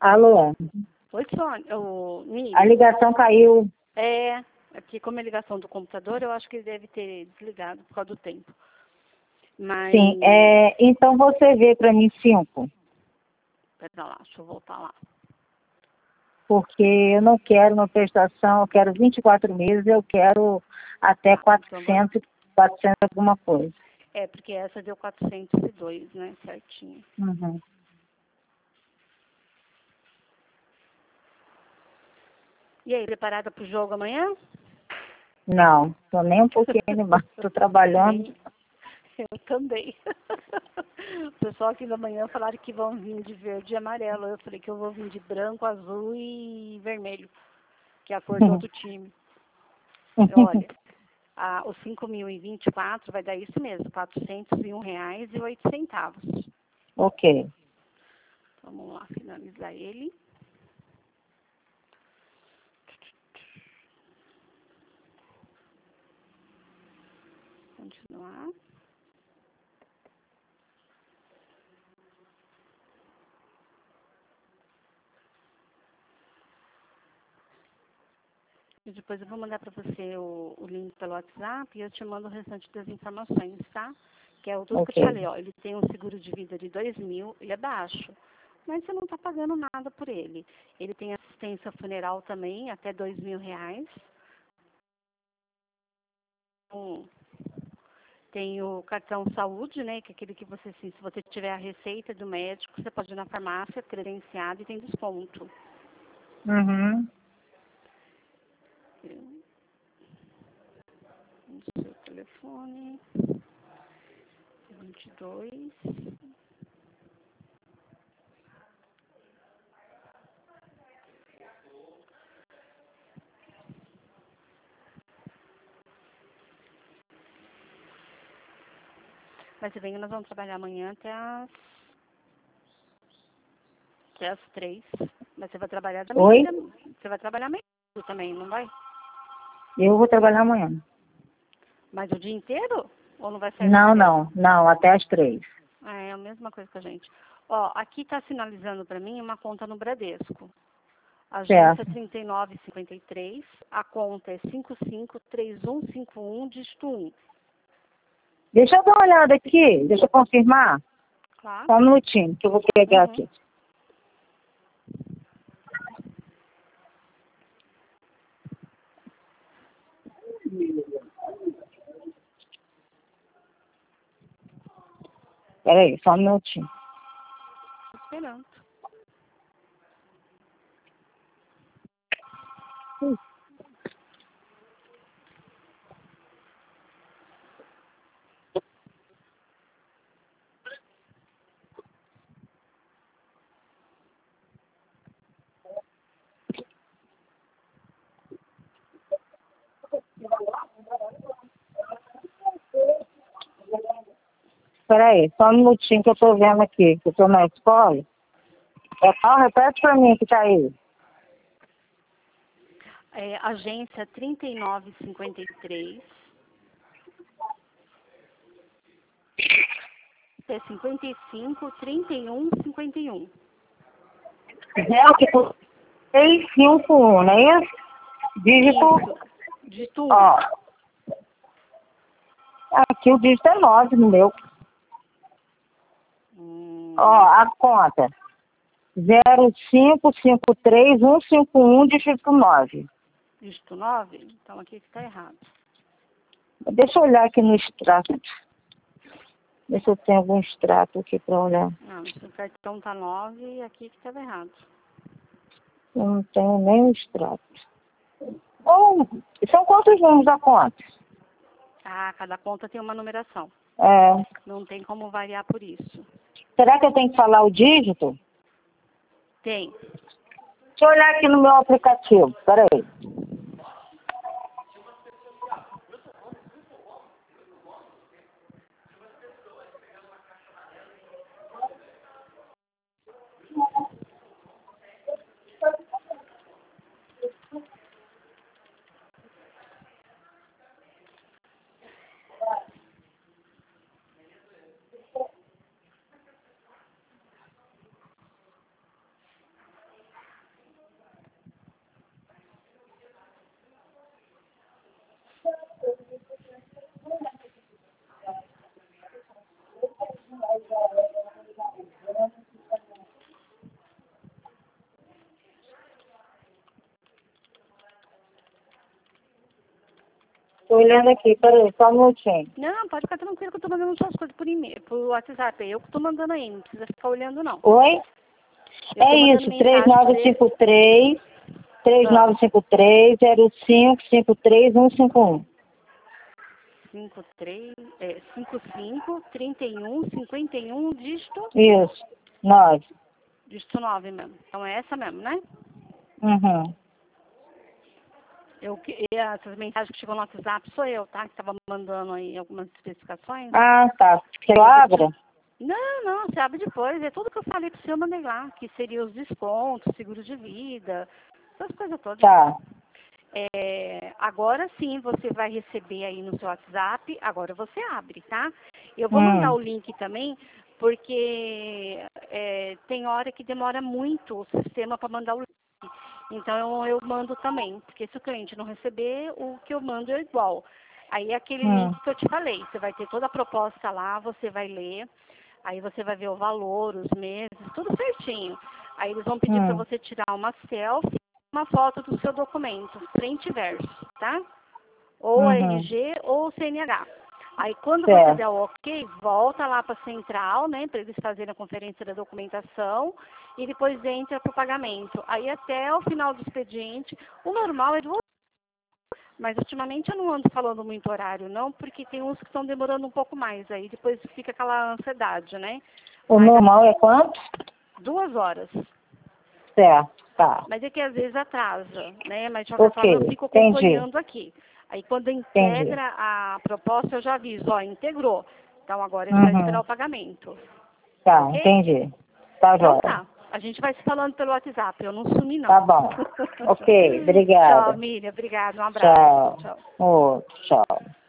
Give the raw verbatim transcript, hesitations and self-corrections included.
Alô? Oi, Sônia. O Mili. A ligação caiu. É, aqui como é ligação do computador, eu acho que ele deve ter desligado por causa do tempo. Mas... Sim, é, então você vê para mim cinco. Pera lá, deixa eu voltar lá. Porque eu não quero uma prestação, eu quero vinte e quatro meses, eu quero até Ah, quatrocentos, quatrocentos alguma coisa. É, porque essa deu quatrocentos e dois, né, certinho. Uhum. E aí, preparada para o jogo amanhã? Não, tô nem um pouquinho animada, tô trabalhando. Nem eu também. O pessoal aqui da manhã falaram que vão vir de verde e amarelo. Eu falei que eu vou vir de branco, azul e vermelho, que é a cor do outro time. Olha, a, os cinco mil e vinte e quatro vai dar isso mesmo, quatrocentos e um reais e oito centavos. Ok. Vamos lá, finalizar ele. Continuar. E depois eu vou mandar para você o, o link pelo WhatsApp e eu te mando o restante das informações, tá? Que é o tudo Ok. que eu te falei, ó. Ele tem um seguro de vida de dois mil, ele é baixo, mas você não está pagando nada por ele. Ele tem assistência funeral também, até dois mil reais. Um, tem o cartão saúde, né? Que é aquele que você, assim, se você tiver a receita do médico, você pode ir na farmácia credenciado e tem desconto. Uhum. No seu telefone. vinte e dois. Mas se bem que nós vamos trabalhar amanhã até as, até as três. Mas você vai trabalhar também. Oi? Você vai trabalhar meio também, não vai? Eu vou trabalhar amanhã. Mas o dia inteiro? Ou não vai sair das Não, três? não, não, até as três. Ah, é a mesma coisa que a gente. Ó, aqui está sinalizando para mim uma conta no Bradesco. Agência Certo. trinta e nove cinquenta e três. A conta é cinco cinco três um cinco um, dígito um. Deixa eu dar uma olhada aqui, deixa eu confirmar. Claro. Só um minutinho, que eu vou pegar Uhum. aqui. Peraí, só um minutinho. Tô esperando. Peraí, só um minutinho que eu tô vendo aqui, que eu tô na escola. É qual? Repete pra mim que tá aí. É, agência trinta e nove cinquenta e três. É cinquenta e cinco, trinta e um, cinquenta e um. zero seis cinco um, não é isso? Dígito. Isso. Dígito um. Ó. Aqui o dígito é nove no meu. Hum, Ó, a conta. zero cinco cinco três um cinco um, dígito nove. dígito nove? Então aqui que está errado. Deixa eu olhar aqui no extrato. Ver se eu tenho algum extrato aqui pra olhar. Não, esse cartão tá nove e aqui que estava errado. Eu não tenho nem o extrato. Oh, são quantos números da conta? Ah, cada conta tem uma numeração. É, Não tem como variar por isso. será que eu tenho que falar o dígito? Tem. Deixa eu olhar aqui no meu aplicativo. Peraí. Tô olhando aqui, peraí, só um minutinho. Não, pode ficar tranquilo que eu tô mandando suas coisas por e-mail, por WhatsApp. Eu que tô mandando aí, não precisa ficar olhando, não. Oi? Eu É tô mandando isso, três mensagem nove pra cinco ele. três, três Ah, nove cinco três, zero cinco cinco três um cinco um. cinco três, é, cinco cinco, trinta e um, cinquenta e um, dígito, Isso, nove. dígito nove mesmo. Então é essa mesmo, né? Uhum. Eu, que- e essas mensagens que chegou no WhatsApp sou eu, tá? Que tava mandando aí algumas especificações. Ah, tá. Quer que eu Eu vou te... abra? Não, não, você abre depois. É tudo que eu falei pro você, eu mandei lá. Que seria os descontos, seguro de vida, essas coisas todas. Tá. É, agora sim você vai receber aí no seu WhatsApp, agora você abre, tá? Eu vou mandar Hum. o link também, porque é, tem hora que demora muito o sistema para mandar o link. Então eu mando também, porque se o cliente não receber, o que eu mando é igual. Aí é aquele Hum. link que eu te falei, você vai ter toda a proposta lá, você vai ler, aí você vai ver o valor, os meses, tudo certinho. Aí eles vão pedir para Hum. você tirar uma selfie, uma foto do seu documento, frente e verso, tá? Ou Uhum. R G ou C N H. Aí quando você Certo. der o ok, volta lá para a central, né, para eles fazerem a conferência da documentação e depois entra para o pagamento. Aí até o final do expediente, o normal é de você. Mas ultimamente eu não ando falando muito horário, não, porque tem uns que estão demorando um pouco mais. Aí depois fica aquela ansiedade, né? O Mas normal é quanto? duas horas. Certo, tá. Mas é que às vezes atrasa, né? Mas de qualquer Ok, forma eu fico entendi, acompanhando aqui. Aí quando entendi. integra a proposta eu já aviso, ó, integrou. Então agora é só esperar Uhum. o pagamento. Tá, Ok? entendi. Tá Então jóia. tá. A gente vai se falando pelo WhatsApp, eu não sumi não. Tá bom. Ok, Tchau, obrigada. Miriam. Obrigada. Um abraço. Tchau. Tchau. Outro, tchau.